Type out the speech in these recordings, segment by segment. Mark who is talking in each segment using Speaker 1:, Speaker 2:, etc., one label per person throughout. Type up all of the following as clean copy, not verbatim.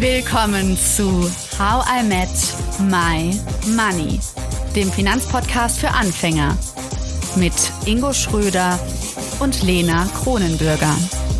Speaker 1: Willkommen zu How I Met My Money, dem Finanzpodcast für Anfänger mit Ingo Schröder und Lena Kronenbürger.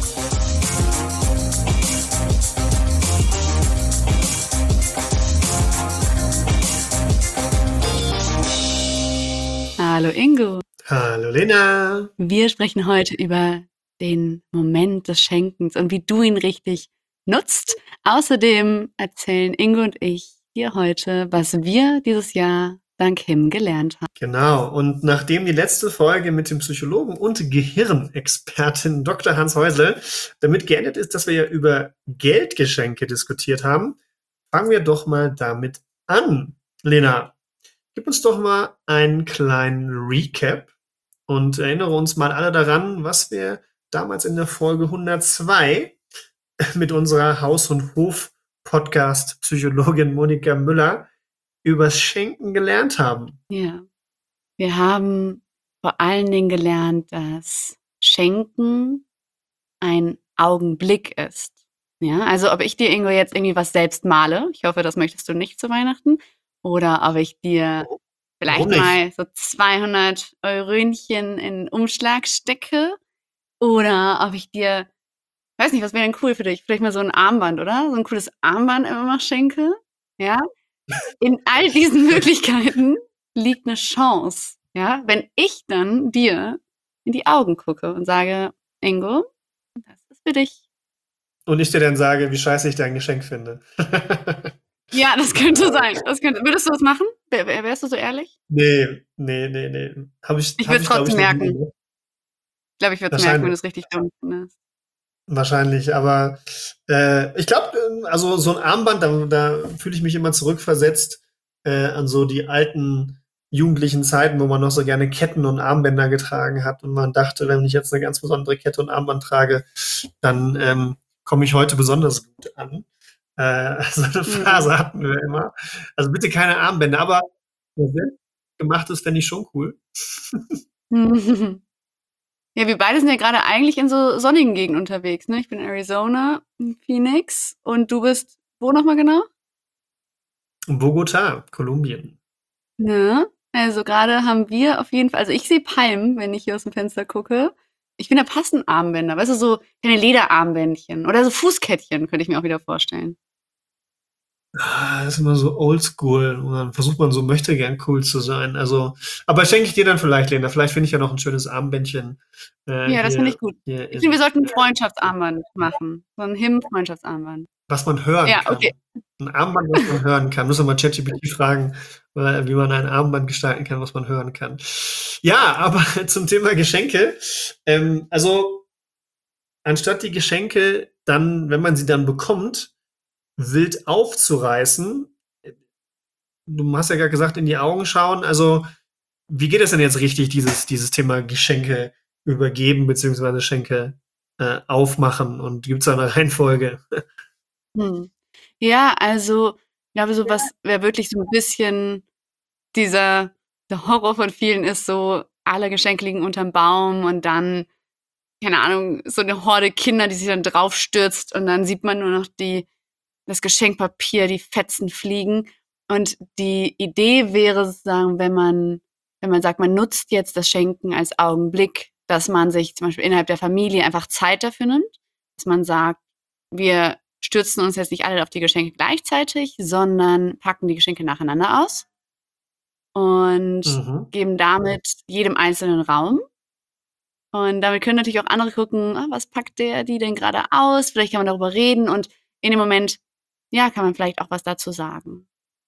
Speaker 1: Hallo Ingo.
Speaker 2: Hallo Lena.
Speaker 1: Wir sprechen heute über den Moment des Schenkens und wie du ihn richtig nutzt. Außerdem erzählen Ingo und ich dir heute, was wir dieses Jahr dank Him gelernt haben.
Speaker 2: Genau, und nachdem die letzte Folge mit dem Psychologen und Gehirnexpertin Dr. Hans Häusl damit geendet ist, dass wir ja über Geldgeschenke diskutiert haben, fangen wir doch mal damit an. Lena, gib uns doch mal einen kleinen Recap und erinnere uns mal alle daran, was wir damals in der Folge 102 mit unserer Haus- und Hof-Podcast-Psychologin Monika Müller übers Schenken gelernt haben.
Speaker 1: Ja, wir haben vor allen Dingen gelernt, dass Schenken ein Augenblick ist. Ja, also ob ich dir, Ingo, jetzt irgendwie was selbst male, ich hoffe, das möchtest du nicht zu Weihnachten, oder ob ich dir vielleicht mal so 200 Eurönchen in einen Umschlag stecke, oder ob ich dir, weiß nicht, was wäre denn cool für dich? Vielleicht mal so ein Armband, oder? So ein cooles Armband immer mal schenke. Ja? In all diesen Möglichkeiten liegt eine Chance. Ja? Wenn ich dann dir in die Augen gucke und sage, Ingo, das ist für dich.
Speaker 2: Und ich dir dann sage, wie scheiße ich dein Geschenk finde.
Speaker 1: Ja, das könnte sein. Würdest du das machen? Wärst du so ehrlich?
Speaker 2: Nee. Ich
Speaker 1: würde es trotzdem merken. Ich glaube, ich würde es merken, wenn du es richtig dumm findest.
Speaker 2: Wahrscheinlich, aber ich glaube, also so ein Armband, da fühle ich mich immer zurückversetzt an so die alten jugendlichen Zeiten, wo man noch so gerne Ketten und Armbänder getragen hat und man dachte, wenn ich jetzt eine ganz besondere Kette und Armband trage, dann komme ich heute besonders gut an. So eine Phase hatten wir immer. Also bitte keine Armbänder, aber gemachtes fände ich schon cool.
Speaker 1: Ja, wir beide sind ja gerade eigentlich in so sonnigen Gegenden unterwegs, ne? Ich bin in Arizona, in Phoenix, und du bist wo nochmal genau?
Speaker 2: Bogotá, Kolumbien.
Speaker 1: Ja, also gerade haben wir auf jeden Fall, also ich sehe Palmen, wenn ich hier aus dem Fenster gucke. Ich finde, da passen Armbänder, weißt du, so kleine Lederarmbändchen oder so Fußkettchen könnte ich mir auch wieder vorstellen.
Speaker 2: Das ist immer so oldschool und dann versucht man so möchte gern cool zu sein. Also, aber schenke ich dir dann vielleicht, Lena. Vielleicht finde ich ja noch ein schönes Armbändchen.
Speaker 1: Ja, das finde ich gut. Ich finde, wir sollten ein Freundschaftsarmband machen. So ein Him-Freundschaftsarmband.
Speaker 2: Was man hören
Speaker 1: Ja,
Speaker 2: kann.
Speaker 1: okay.
Speaker 2: Ein Armband, was man hören kann. Muss man ChatGPT fragen, wie man ein Armband gestalten kann, was man hören kann. Ja, aber zum Thema Geschenke. Also, anstatt die Geschenke dann, wenn man sie dann bekommt, wild aufzureißen. Du hast ja gerade gesagt, in die Augen schauen. Also, wie geht es denn jetzt richtig, dieses Thema Geschenke übergeben, beziehungsweise Geschenke aufmachen? Und gibt es da eine Reihenfolge?
Speaker 1: Ja, also, ich glaube, so was wäre wirklich so ein bisschen der Horror von vielen ist so, alle Geschenke liegen unterm Baum und dann, keine Ahnung, so eine Horde Kinder, die sich dann draufstürzt und dann sieht man nur noch das Geschenkpapier, die Fetzen fliegen. Und die Idee wäre sozusagen, wenn man sagt, man nutzt jetzt das Schenken als Augenblick, dass man sich zum Beispiel innerhalb der Familie einfach Zeit dafür nimmt, dass man sagt, wir stürzen uns jetzt nicht alle auf die Geschenke gleichzeitig, sondern packen die Geschenke nacheinander aus und geben damit jedem einzelnen Raum. Und damit können natürlich auch andere gucken, was packt die denn gerade aus? Vielleicht kann man darüber reden und in dem Moment, ja, kann man vielleicht auch was dazu sagen.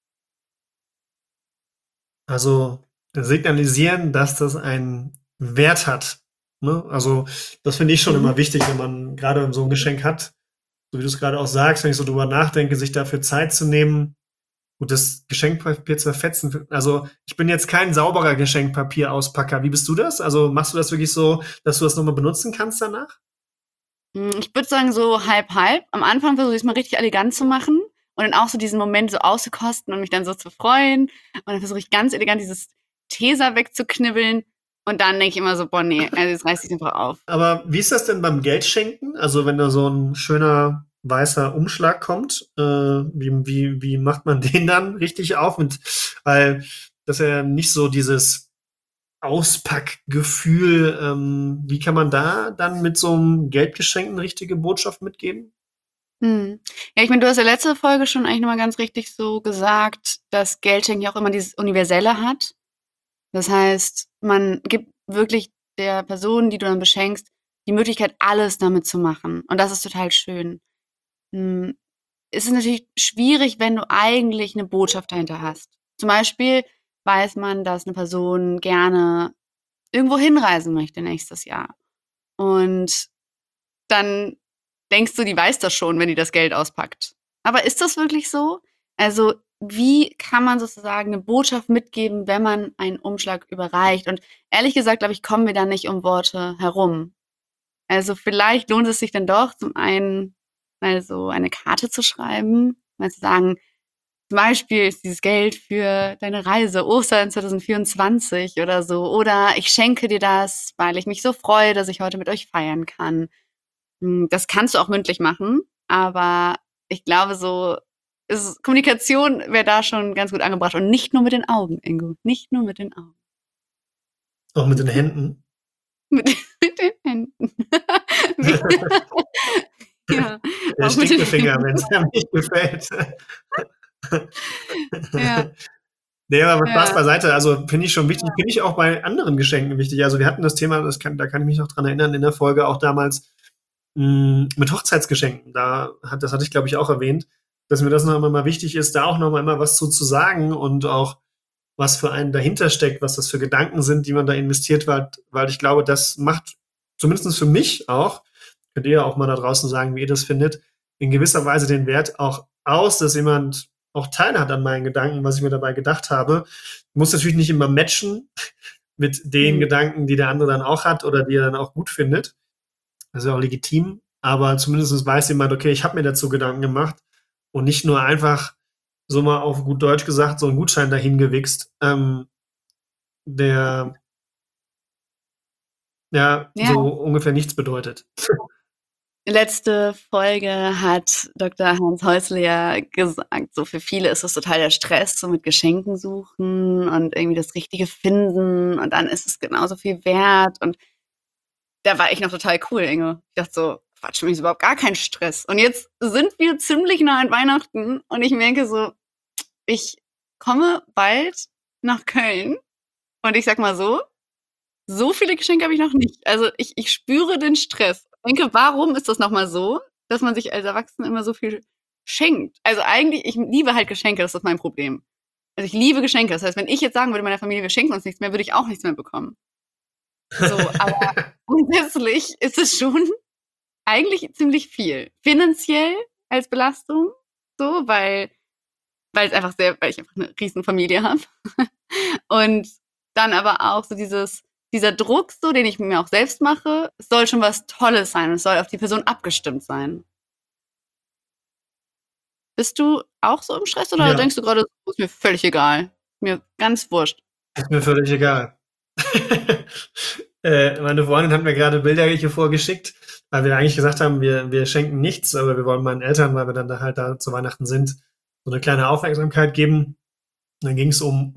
Speaker 2: Also signalisieren, dass das einen Wert hat. Ne? Also das finde ich schon immer wichtig, wenn man gerade so ein Geschenk hat. So wie du es gerade auch sagst, wenn ich so drüber nachdenke, sich dafür Zeit zu nehmen, gut, das Geschenkpapier zu verfetzen. Also ich bin jetzt kein sauberer Geschenkpapier-Auspacker. Wie bist du das? Also machst du das wirklich so, dass du das nochmal benutzen kannst danach?
Speaker 1: Ich würde sagen, so halb-halb. Am Anfang versuche ich es mal richtig elegant zu machen und dann auch so diesen Moment so auszukosten und mich dann so zu freuen. Und dann versuche ich ganz elegant dieses Tesa wegzuknibbeln. Und dann denke ich immer so, boah, nee, also jetzt reiß ich einfach auf.
Speaker 2: Aber wie ist das denn beim Geldschenken? Also wenn da so ein schöner weißer Umschlag kommt. Wie macht man den dann richtig auf? Weil das ist ja nicht so dieses Auspackgefühl. Wie kann man da dann mit so einem Geldgeschenk eine richtige Botschaft mitgeben?
Speaker 1: Mhm. Ja, ich meine, du hast ja letzte Folge schon eigentlich noch mal ganz richtig so gesagt, dass Geldschenken ja auch immer dieses Universelle hat. Das heißt, man gibt wirklich der Person, die du dann beschenkst, die Möglichkeit, alles damit zu machen. Und das ist total schön. Hm, es ist natürlich schwierig, wenn du eigentlich 'ne Botschaft dahinter hast. Zum Beispiel weiß man, dass 'ne Person gerne irgendwo hinreisen möchte nächstes Jahr. Und dann denkst du, die weiß das schon, wenn die das Geld auspackt. Aber ist das wirklich so? Also, wie kann man sozusagen 'ne Botschaft mitgeben, wenn man einen Umschlag überreicht? Und ehrlich gesagt, glaube ich, kommen wir da nicht um Worte herum. Also, vielleicht lohnt es sich dann doch, zum einen mal so eine Karte zu schreiben, mal zu sagen: „Zum Beispiel ist dieses Geld für deine Reise Ostern 2024“ oder so. Oder: „Ich schenke dir das, weil ich mich so freue, dass ich heute mit euch feiern kann.“ das kannst du auch mündlich machen, aber ich glaube, so ist Kommunikation wäre da schon ganz gut angebracht und nicht nur mit den Augen, Ingo, nicht nur mit den Augen.
Speaker 2: Auch mit den Händen?
Speaker 1: Mit mit den Händen. Wie ja,
Speaker 2: Der
Speaker 1: auch mit den
Speaker 2: Stinkefinger,
Speaker 1: Händen.
Speaker 2: wenn es einem nicht gefällt.
Speaker 1: Ja,
Speaker 2: Ne, aber Spaß
Speaker 1: ja.
Speaker 2: beiseite. Also, finde ich schon wichtig. Finde ich auch bei anderen Geschenken wichtig. Also, wir hatten das Thema, da kann ich mich noch dran erinnern, in der Folge auch damals, mit Hochzeitsgeschenken. Das hatte ich, glaube ich, auch erwähnt, dass mir das noch immer mal wichtig ist, da auch noch mal immer was zu sagen und auch was für einen dahinter steckt, was das für Gedanken sind, die man da investiert, weil ich glaube, das macht zumindest für mich auch, könnt ihr ja auch mal da draußen sagen, wie ihr das findet, in gewisser Weise den Wert auch aus, dass jemand auch teilhat an meinen Gedanken, was ich mir dabei gedacht habe. Muss natürlich nicht immer matchen mit den
Speaker 1: Mhm.
Speaker 2: Gedanken, die der andere dann auch hat oder die er dann auch gut findet. Das ist ja auch legitim, aber zumindest weiß jemand, okay, ich habe mir dazu Gedanken gemacht und nicht nur einfach so mal auf gut Deutsch gesagt, so einen Gutschein dahin gewichst, der ja
Speaker 1: Ja.
Speaker 2: so ungefähr nichts bedeutet.
Speaker 1: Letzte Folge hat Dr. Hans Häusle ja gesagt, so für viele ist das total der Stress, so mit Geschenken suchen und irgendwie das Richtige finden und dann ist es genauso viel wert und da war ich noch total cool, Inge. Ich dachte so: „Quatsch, für mich ist überhaupt gar kein Stress.“ Und jetzt sind wir ziemlich nah an Weihnachten und ich merke so, ich komme bald nach Köln und ich sage mal so viele Geschenke habe ich noch nicht. Also, ich spüre den Stress. Ich denke, warum ist das noch mal so, dass man sich als Erwachsene immer so viel schenkt? Also, eigentlich ich liebe halt Geschenke, das ist mein Problem. Also, ich liebe Geschenke. Das heißt, wenn ich jetzt sagen würde meiner Familie: „Wir schenken uns nichts mehr“, würde ich auch nichts mehr bekommen. So, aber grundsätzlich ist es schon eigentlich ziemlich viel. Finanziell als Belastung so, weil ich einfach 'ne Riesenfamilie habe. Und dann aber auch so dieser Druck so, den ich mir auch selbst mache, es soll schon was Tolles sein und es soll auf die Person abgestimmt sein. Bist du auch so im Stress oder
Speaker 2: Ja,
Speaker 1: denkst du grade: so, „Ist mir völlig egal, mir ganz wurscht?“
Speaker 2: ist mir völlig egal. Meine Freundin hat mir gerade Bilder hier vorgeschickt, weil wir eigentlich gesagt haben, wir schenken nichts, aber wir wollen meinen Eltern, weil wir dann da halt da zu Weihnachten sind, so eine kleine Aufmerksamkeit geben. Und dann ging es um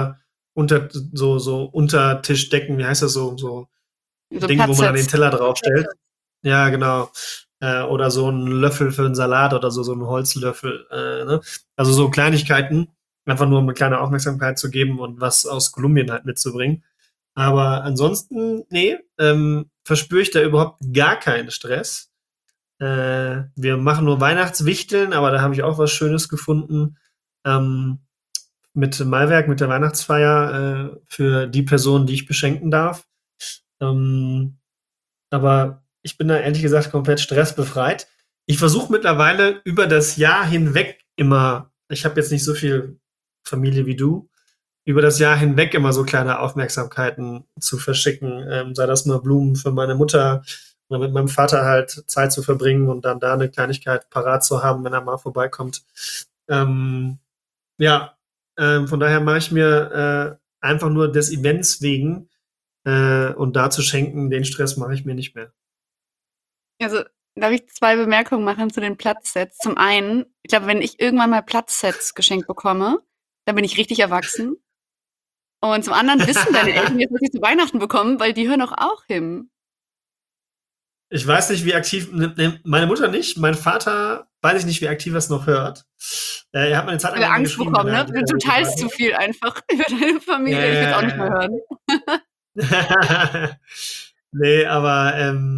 Speaker 2: so Untertischdecken, wie heißt das so
Speaker 1: So
Speaker 2: Dinge, wo man dann den
Speaker 1: Platzsets.
Speaker 2: Teller draufstellt. Ja, genau. Oder so ein Löffel für einen Salat oder so ein Holzlöffel. Ne? Also so Kleinigkeiten, einfach nur um eine kleine Aufmerksamkeit zu geben und was aus Kolumbien halt mitzubringen. Aber ansonsten, nee, verspüre ich da überhaupt gar keinen Stress. Wir machen nur Weihnachtswichteln, aber da habe ich auch was Schönes gefunden. Ähm, mit Maiwerk, mit der Weihnachtsfeier für die Person, die ich beschenken darf. Ähm, aber ich bin da ehrlich gesagt komplett stressbefreit. Ich versuche mittlerweile über das Jahr hinweg immer, ich habe jetzt nicht so viel Familie wie du, über das Jahr hinweg immer so kleine Aufmerksamkeiten zu verschicken. Sei das mal Blumen für meine Mutter oder mit meinem Vater halt Zeit zu verbringen und dann da eine Kleinigkeit parat zu haben, wenn er mal vorbeikommt. Ähm, ja, von daher mache ich mir einfach nur des Events wegen und da zu schenken, den Stress mache ich mir nicht mehr.
Speaker 1: Also, darf ich 2 Bemerkungen machen zu den Platzsets? Zum einen, ich glaube, wenn ich irgendwann mal Platzsets geschenkt bekomme, dann bin ich richtig erwachsen. Und zum anderen wissen deine Eltern jetzt, was sie zu Weihnachten bekommen, weil die hören doch auch hin.
Speaker 2: Ich weiß nicht, wie aktiv, meine Mutter nicht, mein Vater weiß ich nicht, wie aktiv er es noch hört. Er hat mal eine Zeit lang
Speaker 1: Weil
Speaker 2: mit mir
Speaker 1: Angst
Speaker 2: geschrieben, wenn
Speaker 1: bekommen,
Speaker 2: er
Speaker 1: ne? Du teilst zu viel einfach über deine
Speaker 2: ja,
Speaker 1: Familie. Ich will's auch nicht mehr
Speaker 2: ja,
Speaker 1: hören.
Speaker 2: ja. Nee, aber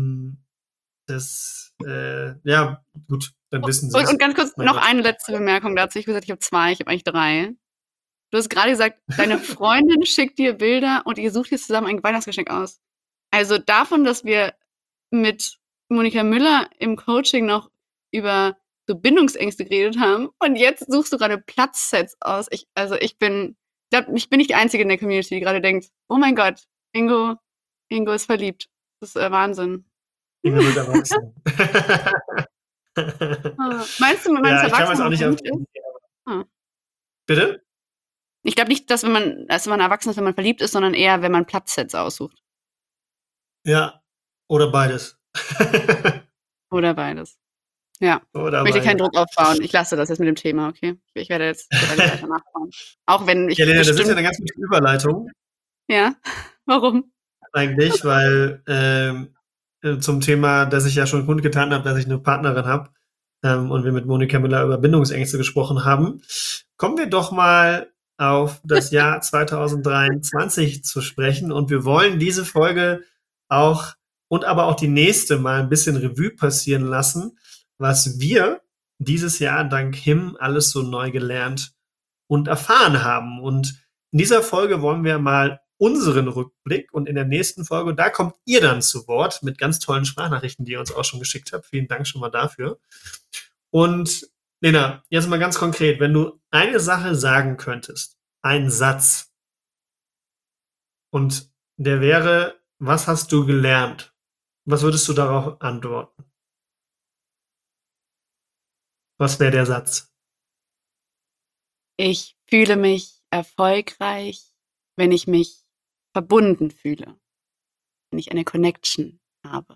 Speaker 2: das, ja, gut, dann wissen sie
Speaker 1: Und
Speaker 2: es.
Speaker 1: ganz kurz
Speaker 2: Mein
Speaker 1: noch
Speaker 2: Gott.
Speaker 1: eine letzte Bemerkung dazu. Ich habe gesagt, ich habe 2, ich habe eigentlich 3. Du hast gerade gesagt, deine Freundin schickt dir Bilder und ihr sucht jetzt zusammen ein Weihnachtsgeschenk aus. Also davon, dass wir mit Monika Müller im Coaching noch über so Bindungsängste geredet haben und jetzt suchst du gerade Platzsets aus. Ich glaube, ich bin nicht die Einzige in der Community, die gerade denkt, oh mein Gott, Ingo ist verliebt. Das ist Wahnsinn.
Speaker 2: Inge wird erwachsen.
Speaker 1: Meinst du, wenn man
Speaker 2: Ja, ich kann
Speaker 1: erwachsen
Speaker 2: es
Speaker 1: wenn
Speaker 2: auch
Speaker 1: man
Speaker 2: nicht auf
Speaker 1: verliebt ist? Ah.
Speaker 2: bitte?
Speaker 1: Ich glaube nicht, dass man erwachsen ist, wenn man verliebt ist, sondern eher, wenn man Platzsets aussucht.
Speaker 2: Ja, oder beides.
Speaker 1: Oder beides. Ja.
Speaker 2: Oder
Speaker 1: Ich möchte keinen
Speaker 2: beides.
Speaker 1: Druck aufbauen. Ich lasse das jetzt mit dem Thema, okay? Ich werde jetzt da nicht weiter nachfragen. Auch wenn ich
Speaker 2: Ja, Lena, das ist ja
Speaker 1: bestimmt.
Speaker 2: eine ganz gute Überleitung
Speaker 1: Ja? Warum?
Speaker 2: eigentlich, weil zum Thema, dass ich ja schon kundgetan habe, dass ich eine Partnerin habe und wir mit Monika Müller über Bindungsängste gesprochen haben, kommen wir doch mal auf das Jahr 2023 zu sprechen. Und wir wollen diese Folge auch und aber auch die nächste mal ein bisschen Revue passieren lassen, was wir dieses Jahr dank Him alles so neu gelernt und erfahren haben. Und in dieser Folge wollen wir mal unseren Rückblick und in der nächsten Folge, da kommt ihr dann zu Wort mit ganz tollen Sprachnachrichten, die ihr uns auch schon geschickt habt. Vielen Dank schon mal dafür. Und Lena, jetzt mal ganz konkret, wenn du eine Sache sagen könntest, einen Satz, und der wäre, was hast du gelernt? Was würdest du darauf antworten? Was wäre der Satz?
Speaker 1: Ich fühle mich erfolgreich, wenn ich mich verbunden fühle, wenn ich eine Connection habe.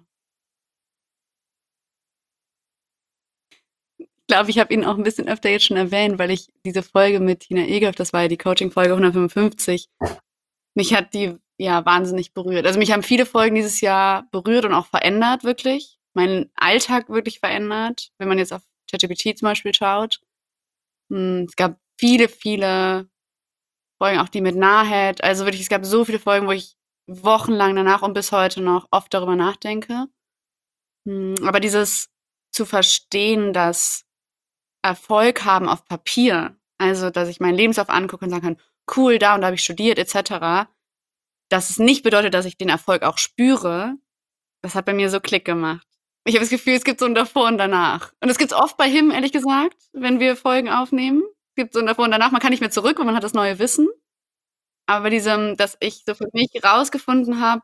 Speaker 1: Ich glaube, ich habe ihn auch ein bisschen öfter jetzt schon erwähnt, weil ich diese Folge mit Tina Egelhoff, das war ja die Coaching-Folge 155, mich hat die ja wahnsinnig berührt. Also mich haben viele Folgen dieses Jahr berührt und auch verändert, wirklich. Meinen Alltag wirklich verändert, wenn man jetzt auf ChatGPT zum Beispiel schaut. Es gab viele, viele Folgen, auch die mit Nahed. Also wirklich, es gab so viele Folgen, wo ich wochenlang danach und bis heute noch oft darüber nachdenke. Aber dieses zu verstehen, dass Erfolg haben auf Papier, also dass ich meinen Lebenslauf angucke und sagen kann, cool, da und da habe ich studiert, etc., dass es nicht bedeutet, dass ich den Erfolg auch spüre, das hat bei mir so Klick gemacht. Ich habe das Gefühl, es gibt so ein Davor und Danach. Und es gibt's oft bei Him, ehrlich gesagt, wenn wir Folgen aufnehmen. Es gibt so ein Davor und Danach. Man kann nicht mehr zurück, weil man hat das neue Wissen. Aber bei diesem, dass ich so für mich rausgefunden habe,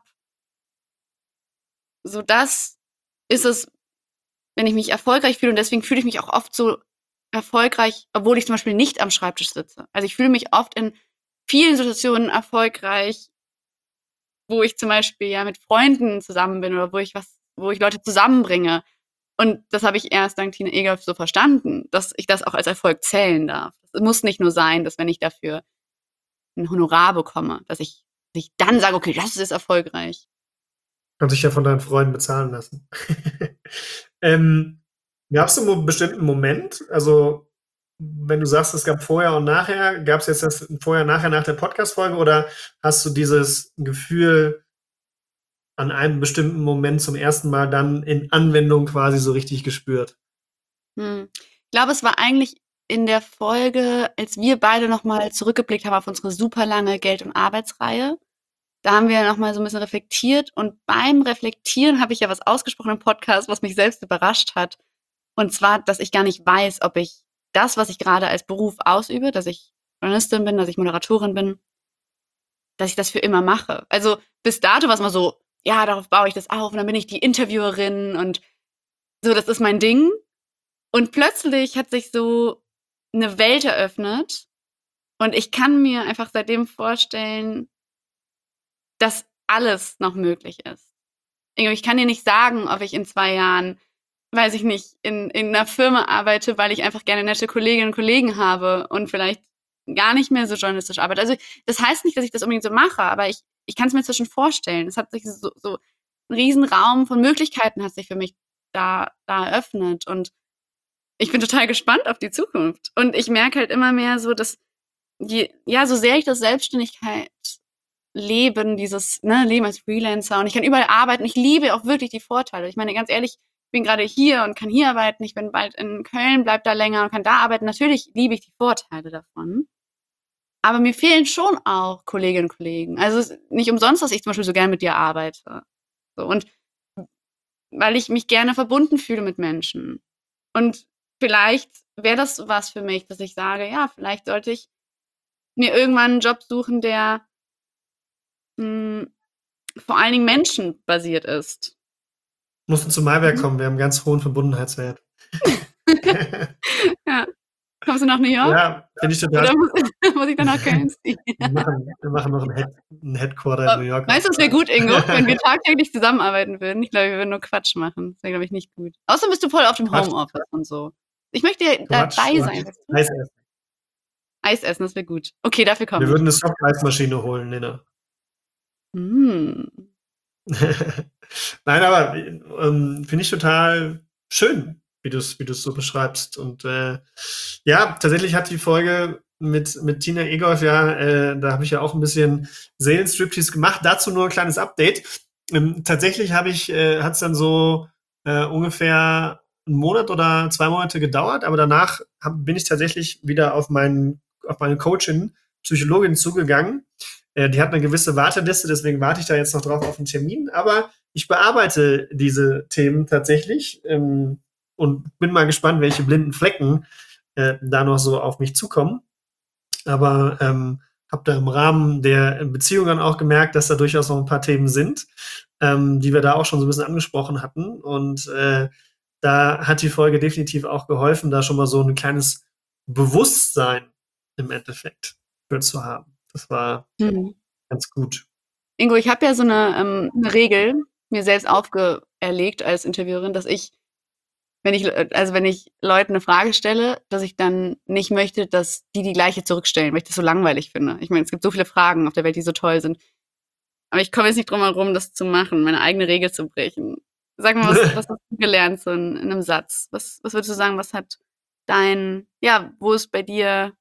Speaker 1: so das ist es, wenn ich mich erfolgreich fühle. Und deswegen fühle ich mich auch oft so erfolgreich, obwohl ich zum Beispiel nicht am Schreibtisch sitze. Also ich fühle mich oft in vielen Situationen erfolgreich, wo ich zum Beispiel ja mit Freunden zusammen bin oder wo ich Leute zusammenbringe. Und das habe ich erst dank Tina Egelhoff so verstanden, dass ich das auch als Erfolg zählen darf. Es muss nicht nur sein, dass wenn ich dafür ein Honorar bekomme, dass ich dann sage, okay, das ist erfolgreich.
Speaker 2: Kannst dich ja von deinen Freunden bezahlen lassen. ähm, Gab es einen bestimmten Moment? Also, wenn du sagst, es gab vorher und nachher, gab es jetzt das vorher, nachher nach der Podcast-Folge oder hast du dieses Gefühl an einem bestimmten Moment zum ersten Mal dann in Anwendung quasi so richtig gespürt?
Speaker 1: Ich glaube, es war eigentlich in der Folge, als wir beide nochmal zurückgeblickt haben auf unsere super lange Geld- und Arbeitsreihe. Da haben wir nochmal so ein bisschen reflektiert und beim Reflektieren habe ich ja was ausgesprochen im Podcast, was mich selbst überrascht hat. Und zwar, dass ich gar nicht weiß, ob ich das, was ich gerade als Beruf ausübe, dass ich Journalistin bin, dass ich Moderatorin bin, dass ich das für immer mache. Also bis dato war es mal so, ja, darauf baue ich das auf und dann bin ich die Interviewerin und so, das ist mein Ding. Und plötzlich hat sich so eine Welt eröffnet und ich kann mir einfach seitdem vorstellen, dass alles noch möglich ist. Ich kann dir nicht sagen, ob ich in 2 Jahren weiß ich nicht, in 'ner Firma arbeite, weil ich einfach gerne nette Kolleginnen und Kollegen habe und vielleicht gar nicht mehr so journalistisch arbeite. Also, das heißt nicht, dass ich das unbedingt so mache, aber ich kann's mir inzwischen vorstellen. Es hat sich so 'n Riesenraum von Möglichkeiten hat sich für mich da eröffnet und ich bin total gespannt auf die Zukunft. Und ich merke halt immer mehr so, dass so sehr ich das Selbstständigkeit leben, dieses, ne, Leben als Freelancer und ich kann überall arbeiten. Ich liebe auch wirklich die Vorteile. Ich meine, ganz ehrlich, ich bin gerade hier und kann hier arbeiten. Ich bin bald in Köln, bleib da länger und kann da arbeiten. Natürlich liebe ich die Vorteile davon. Aber mir fehlen schon auch Kolleginnen und Kollegen. Also, es ist nicht umsonst, dass ich zum Beispiel so gern mit dir arbeite. So, und weil ich mich gerne verbunden fühle mit Menschen. Und vielleicht wäre das was für mich, dass ich sage, ja, vielleicht sollte ich mir irgendwann einen Job suchen, der hm, vor allen Dingen menschenbasiert ist.
Speaker 2: Musst du zu Maiwerk
Speaker 1: Mhm.
Speaker 2: kommen, wir haben 'n ganz hohen Verbundenheitswert.
Speaker 1: Ja. Kommst du nach New York
Speaker 2: Ja, finde ich total
Speaker 1: oder muss ich dann nach Köln ziehen?
Speaker 2: wir machen noch 'n Headquarter in New York
Speaker 1: Weißt
Speaker 2: auf.
Speaker 1: du, es wäre gut, Ingo, wenn wir tagtäglich zusammenarbeiten würden. Ich glaube, wir würden nur Quatsch machen. Das wäre, glaube ich, nicht gut. Außerdem bist du voll auf dem
Speaker 2: Quatsch,
Speaker 1: Homeoffice und so. Ich möchte ja
Speaker 2: Quatsch,
Speaker 1: dabei
Speaker 2: Quatsch.
Speaker 1: sein, weißt du?
Speaker 2: Eis essen.
Speaker 1: Eis essen, das wäre gut. Okay, dafür
Speaker 2: Wir
Speaker 1: komme
Speaker 2: würden
Speaker 1: ich.
Speaker 2: 'ne Softeismaschine holen, Lena.
Speaker 1: Hm.
Speaker 2: Nein, aber, finde ich total schön, wie du's so beschreibst. Und, ja, tatsächlich hat die Folge mit Tina Egolf ja, da habe ich ja auch ein bisschen Seelenstriptease gemacht. Dazu nur ein kleines Update. Tatsächlich hat's dann so, ungefähr 'n Monat oder 2 Monate gedauert, aber danach bin ich tatsächlich wieder auf meine Coachin, Psychologin zugegangen. Die hat eine gewisse Warteliste, deswegen warte ich da jetzt noch drauf auf einen Termin. Aber ich bearbeite diese Themen tatsächlich, und bin mal gespannt, welche blinden Flecken da noch so auf mich zukommen. Aber habe da im Rahmen der Beziehungen auch gemerkt, dass da durchaus noch ein paar Themen sind, die wir da auch schon so ein bisschen angesprochen hatten. Und da hat die Folge definitiv auch geholfen, da schon mal so ein kleines Bewusstsein im Endeffekt für zu haben. Das war
Speaker 1: Mhm.
Speaker 2: ganz gut.
Speaker 1: Ingo, ich habe ja so 'ne Regel mir selbst auferlegt als Interviewerin, dass ich, wenn ich Leuten eine Frage stelle, dass ich dann nicht möchte, dass die gleiche zurückstellen, weil ich das so langweilig finde. Ich meine, es gibt so viele Fragen auf der Welt, die so toll sind. Aber ich komme jetzt nicht drum herum, das zu machen, meine eigene Regel zu brechen. Sag mal, was hast du gelernt so in 'nem Satz? Was würdest du sagen, was hat wo ist bei dir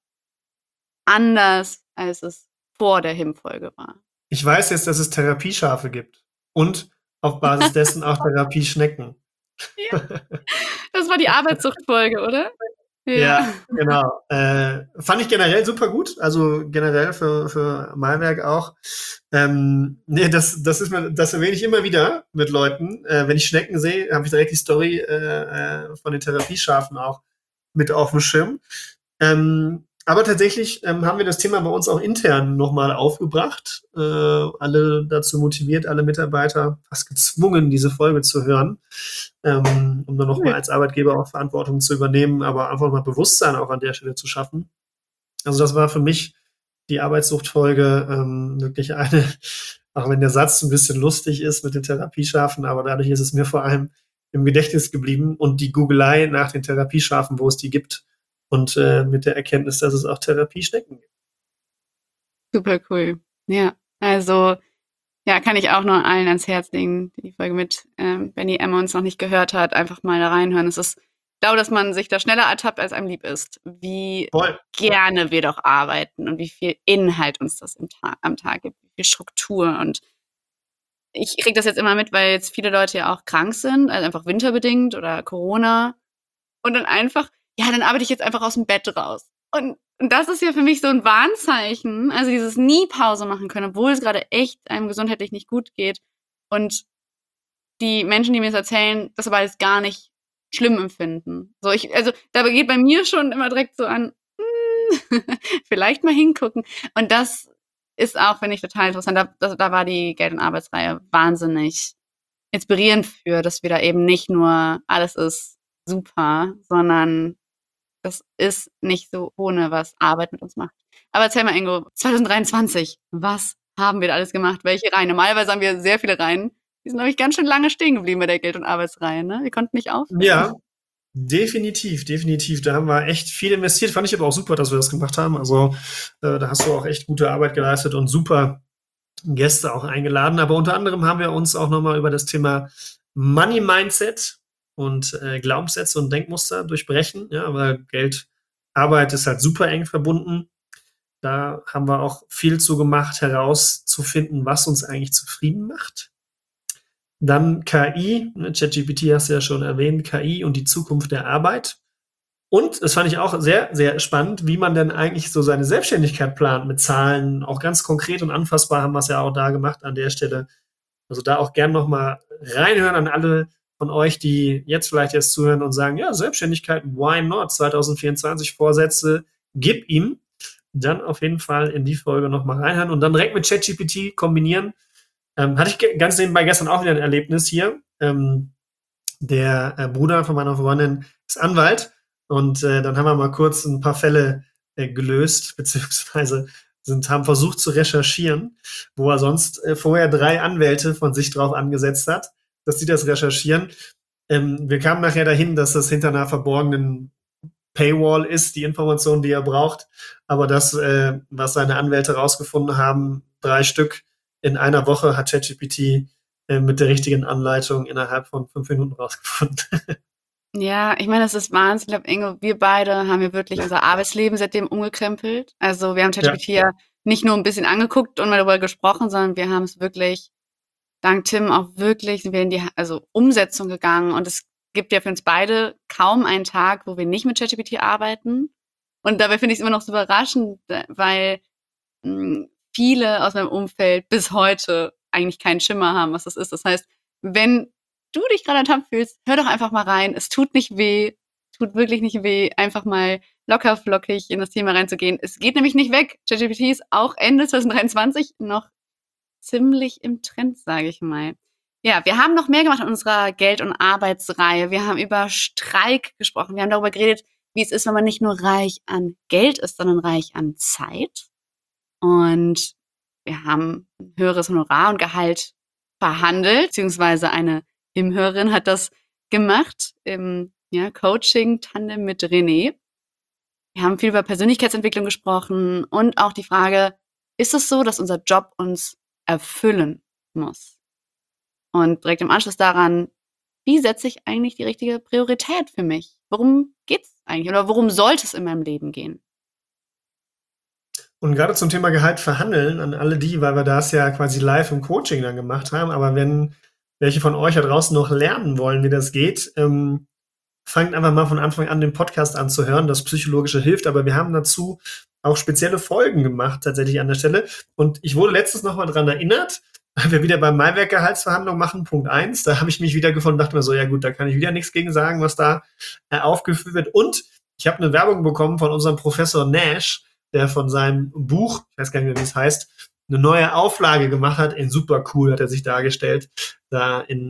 Speaker 1: anders, als es vor der HIM-Folge war?
Speaker 2: Ich weiß jetzt, dass es Therapieschafe gibt und auf Basis dessen auch Therapieschnecken.
Speaker 1: Ja, das war die Arbeitssuchtfolge, oder? Ja.
Speaker 2: Ja, genau. Fand ich generell super gut, also generell für Malwerk auch. Ne, das erwähne ich immer wieder mit Leuten. Wenn ich Schnecken sehe, habe ich direkt die Story von den Therapieschafen auch mit auf dem Schirm. Aber tatsächlich haben wir das Thema bei uns auch intern nochmal aufgebracht. Alle dazu motiviert, alle Mitarbeiter fast gezwungen, diese Folge zu hören, um dann nochmal
Speaker 1: Cool.
Speaker 2: als Arbeitgeber auch Verantwortung zu übernehmen, aber einfach mal Bewusstsein auch an der Stelle zu schaffen. Also das war für mich die Arbeitssuchtfolge wirklich eine, auch wenn der Satz ein bisschen lustig ist mit den Therapieschafen, aber dadurch ist es mir vor allem im Gedächtnis geblieben und die Googelei nach den Therapieschafen, wo es die gibt und mit der Erkenntnis, dass es auch Therapieschnecken gibt.
Speaker 1: Super cool. Ja, also, ja, kann ich auch nur allen ans Herz legen, die Folge mit, wenn die Emma uns noch nicht gehört hat, einfach mal da reinhören. Ich glaube, dass man sich da schneller ertappt, als einem lieb ist, wie
Speaker 2: Voll.
Speaker 1: gerne wir doch arbeiten und wie viel Inhalt uns das am Tag gibt, wie viel Struktur. Und ich kriege das jetzt immer mit, weil jetzt viele Leute ja auch krank sind, also einfach winterbedingt oder Corona. Und dann einfach, ja, dann arbeite ich jetzt einfach aus dem Bett raus. Und das ist ja für mich so ein Warnzeichen, also dieses nie Pause machen können, obwohl es gerade echt einem gesundheitlich nicht gut geht. Und die Menschen, die mir das erzählen, das aber alles gar nicht schlimm empfinden. Also da geht bei mir schon immer direkt so an, vielleicht mal hingucken. Und das ist auch, finde ich, total interessant. Da war die Geld- und Arbeitsreihe wahnsinnig inspirierend für, dass wir da eben nicht nur alles ist super, sondern das ist nicht so ohne, was Arbeit mit uns macht. Aber erzähl mal, Ingo, 2023, was haben wir da alles gemacht? Welche Reihen? Normalerweise haben wir sehr viele Reihen. Die sind, glaube ich, ganz schön lange stehen geblieben bei der Geld und Arbeitsreihe, ne? Wir konnten nicht aufhören.
Speaker 2: Ja, definitiv, definitiv. Da haben wir echt viel investiert. Fand ich aber auch super, dass wir das gemacht haben. Also, da hast du auch echt gute Arbeit geleistet und super Gäste auch eingeladen. Aber unter anderem haben wir uns auch nochmal über das Thema Money Mindset und Glaubenssätze und Denkmuster durchbrechen. Ja, weil Geld, Arbeit ist halt super eng verbunden. Da haben wir auch viel zu gemacht, herauszufinden, was uns eigentlich zufrieden macht. Dann KI, ne, ChatGPT hast du ja schon erwähnt, KI und die Zukunft der Arbeit. Und das fand ich auch sehr, sehr spannend, wie man denn eigentlich so seine Selbstständigkeit plant mit Zahlen, auch ganz konkret und anfassbar haben wir es ja auch da gemacht an der Stelle. Also da auch gern nochmal reinhören an alle von euch, die jetzt vielleicht erst zuhören und sagen, ja, Selbstständigkeit, why not? 2024 Vorsätze, gib ihm. Dann auf jeden Fall in die Folge nochmal reinhören und dann direkt mit ChatGPT kombinieren. Hatte ich ganz nebenbei gestern auch wieder ein Erlebnis hier. Der Bruder von meiner Freundin ist Anwalt und dann haben wir mal kurz ein paar Fälle gelöst, beziehungsweise haben versucht zu recherchieren, wo er sonst vorher 3 Anwälte von sich drauf angesetzt hat, dass die das recherchieren. Wir kamen nachher dahin, dass das hinter einer verborgenen Paywall ist, die Information, die er braucht. Aber das, was seine Anwälte rausgefunden haben, 3 Stück in einer Woche, hat ChatGPT mit der richtigen Anleitung innerhalb von 5 Minuten rausgefunden.
Speaker 1: Ja, ich meine, das ist Wahnsinn. Ich glaube, Ingo, wir beide haben ja wirklich unser Arbeitsleben seitdem umgekrempelt. Also wir haben
Speaker 2: Ja,
Speaker 1: ChatGPT ja nicht nur ein bisschen angeguckt und mal darüber gesprochen, sondern wir haben es wirklich, dank Tim auch wirklich, sind wir in die Umsetzung gegangen. Und es gibt ja für uns beide kaum einen Tag, wo wir nicht mit ChatGPT arbeiten. Und dabei finde ich es immer noch so überraschend, weil viele aus meinem Umfeld bis heute eigentlich keinen Schimmer haben, was das ist. Das heißt, wenn du dich gerade ertappt fühlst, hör doch einfach mal rein. Es tut nicht weh, tut wirklich nicht weh, einfach mal locker flockig in das Thema reinzugehen. Es geht nämlich nicht weg. ChatGPT ist auch Ende 2023 noch ziemlich im Trend, sage ich mal. Ja, wir haben noch mehr gemacht in unserer Geld- und Arbeitsreihe. Wir haben über Streik gesprochen. Wir haben darüber geredet, wie es ist, wenn man nicht nur reich an Geld ist, sondern reich an Zeit. Und wir haben ein höheres Honorar und Gehalt verhandelt, beziehungsweise eine Himhörerin hat das gemacht im Coaching-Tandem mit René. Wir haben viel über Persönlichkeitsentwicklung gesprochen und auch die Frage, ist es so, dass unser Job uns erfüllen muss? Und direkt im Anschluss daran, wie setze ich eigentlich die richtige Priorität für mich? Worum geht's eigentlich oder worum sollte es in meinem Leben gehen?
Speaker 2: und gerade zum Thema Gehalt verhandeln an alle die, weil wir das ja quasi live im Coaching dann gemacht haben, aber wenn welche von euch da draußen noch lernen wollen, wie das geht, fangt einfach mal von Anfang an den Podcast an zu hören. Das Psychologische hilft, aber wir haben dazu auch spezielle Folgen gemacht, tatsächlich an der Stelle. Und ich wurde letztens noch mal dran erinnert, weil wir wieder beim Maiwerk Gehaltsverhandlung machen, Punkt 1. Da habe ich mich wieder gefunden, dachte mir so, ja gut, da kann ich wieder nichts gegen sagen, was da aufgeführt wird. Und ich habe eine Werbung bekommen von unserem Professor Nash, der von seinem Buch, ich weiß gar nicht mehr, wie es heißt, eine neue Auflage gemacht hat. In super cool hat er sich dargestellt, da in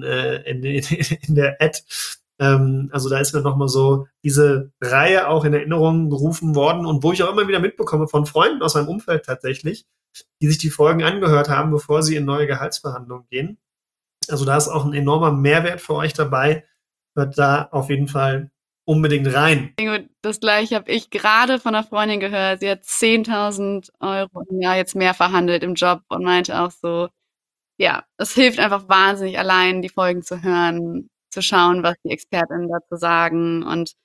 Speaker 2: der Ad. Also da ist mir nochmal so diese Reihe auch in Erinnerung gerufen worden und wo ich auch immer wieder mitbekomme von Freunden aus meinem Umfeld tatsächlich, die sich die Folgen angehört haben, bevor sie in neue Gehaltsverhandlungen gehen. Also da ist auch ein enormer Mehrwert für euch dabei. Hört da auf jeden Fall unbedingt rein.
Speaker 1: Das gleiche habe ich gerade von einer Freundin gehört. Sie hat 10.000 € im Jahr jetzt mehr verhandelt im Job und meinte auch so, ja, es hilft einfach wahnsinnig allein, die Folgen zu hören, zu schauen, was die ExpertInnen dazu sagen. Und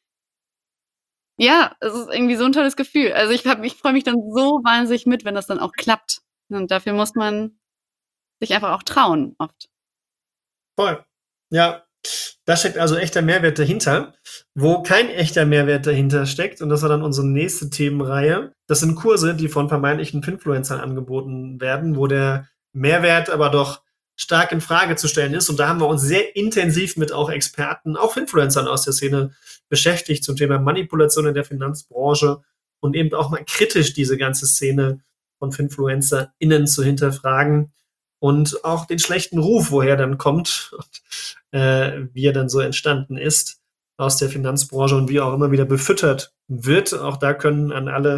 Speaker 1: ja, es ist irgendwie so ein tolles Gefühl. Also ich freue mich dann so wahnsinnig mit, wenn das dann auch klappt. Und dafür muss man sich einfach auch trauen, oft.
Speaker 2: Voll. Ja, da steckt also echter Mehrwert dahinter. Wo kein echter Mehrwert dahinter steckt, und das war dann unsere nächste Themenreihe, das sind Kurse, die von vermeintlichen Finfluencern angeboten werden, wo der Mehrwert aber doch stark in Frage zu stellen ist. Und da haben wir uns sehr intensiv mit auch Experten, auch Influencern aus der Szene beschäftigt zum Thema Manipulation in der Finanzbranche und eben auch mal kritisch diese ganze Szene von FinfluencerInnen zu hinterfragen und auch den schlechten Ruf, woher dann kommt und wie er dann so entstanden ist aus der Finanzbranche und wie er auch immer wieder befüttert wird. Auch da können an alle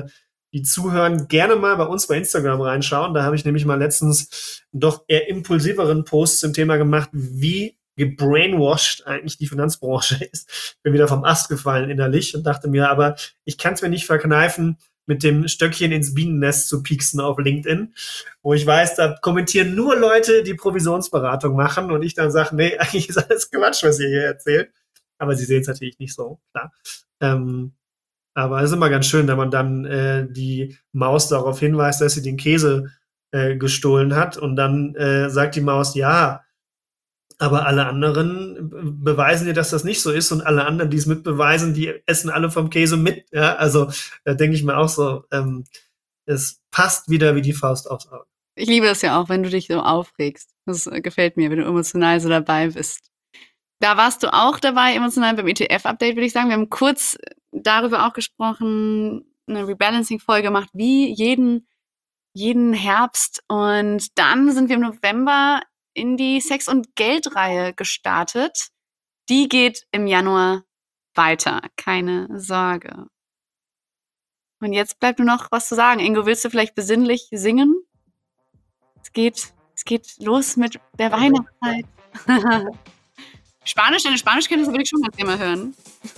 Speaker 2: die zuhören, gerne mal bei uns bei Instagram reinschauen. Da habe ich nämlich mal letztens doch eher impulsiveren Post zum Thema gemacht, wie gebrainwashed eigentlich die Finanzbranche ist. Bin wieder vom Ast gefallen innerlich und dachte mir, aber ich kann es mir nicht verkneifen, mit dem Stöckchen ins Bienennest zu pieksen auf LinkedIn, wo ich weiß, da kommentieren nur Leute, die Provisionsberatung machen und ich dann sage, nee, eigentlich ist alles Quatsch, was ihr hier erzählt. Aber sie sehen es natürlich nicht so, klar. Aber es ist immer ganz schön, wenn man dann die Maus darauf hinweist, dass sie den Käse gestohlen hat und dann sagt die Maus, ja, aber alle anderen beweisen dir, dass das nicht so ist und alle anderen, die es mitbeweisen, die essen alle vom Käse mit. Ja, also da denke ich mir auch so, es passt wieder wie die Faust aufs Auge.
Speaker 1: Ich liebe das ja auch, wenn du dich so aufregst. Das gefällt mir, wenn du emotional so dabei bist. Da warst du auch dabei, emotional beim ETF-Update, würde ich sagen. Wir haben kurz darüber auch gesprochen, eine Rebalancing-Folge gemacht, wie jeden Herbst. Und dann sind wir im November in die Sex- und Geld-Reihe gestartet. Die geht im Januar weiter. Keine Sorge. Und jetzt bleibt nur noch was zu sagen. Ingo, willst du vielleicht besinnlich singen? Es geht los mit der Weihnachtszeit. Spanisch, deine Spanischkenntnisse will ich schon ganz gerne mal hören.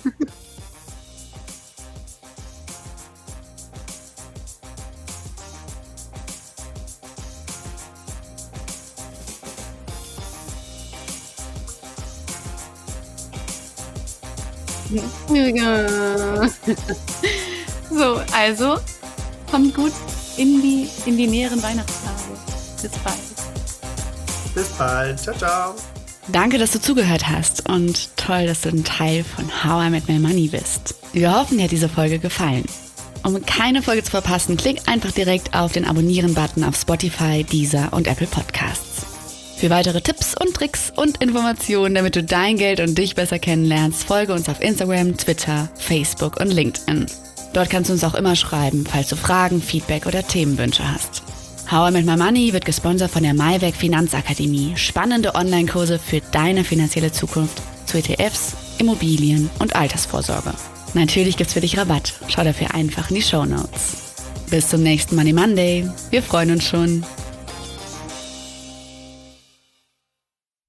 Speaker 1: So, also kommt gut in die näheren Weihnachtstage. Bis bald.
Speaker 2: Bis bald. Ciao, ciao.
Speaker 1: Danke, dass du zugehört hast und toll, dass du ein Teil von How I Met My Money bist. Wir hoffen, dir hat diese Folge gefallen. Um keine Folge zu verpassen, klick einfach direkt auf den Abonnieren-Button auf Spotify, Deezer und Apple Podcasts. Für weitere Tipps und Tricks und Informationen, damit du dein Geld und dich besser kennenlernst, folge uns auf Instagram, Twitter, Facebook und LinkedIn. Dort kannst du uns auch immer schreiben, falls du Fragen, Feedback oder Themenwünsche hast. How I Met My Money wird gesponsert von der Maiweg Finanzakademie. Spannende Online-Kurse für deine finanzielle Zukunft zu ETFs, Immobilien und Altersvorsorge. Natürlich gibt's für dich Rabatt. Schau dafür einfach in die Shownotes. Bis zum nächsten Money Monday. Wir freuen uns schon.